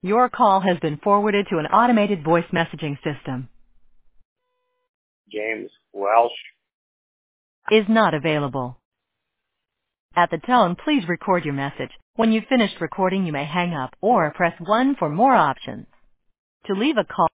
Your call has been forwarded to an automated voice messaging system. James Welsh. Is not available. At the tone, please record your message. When you've finished recording, you may hang up or press 1 for more options. To leave a call,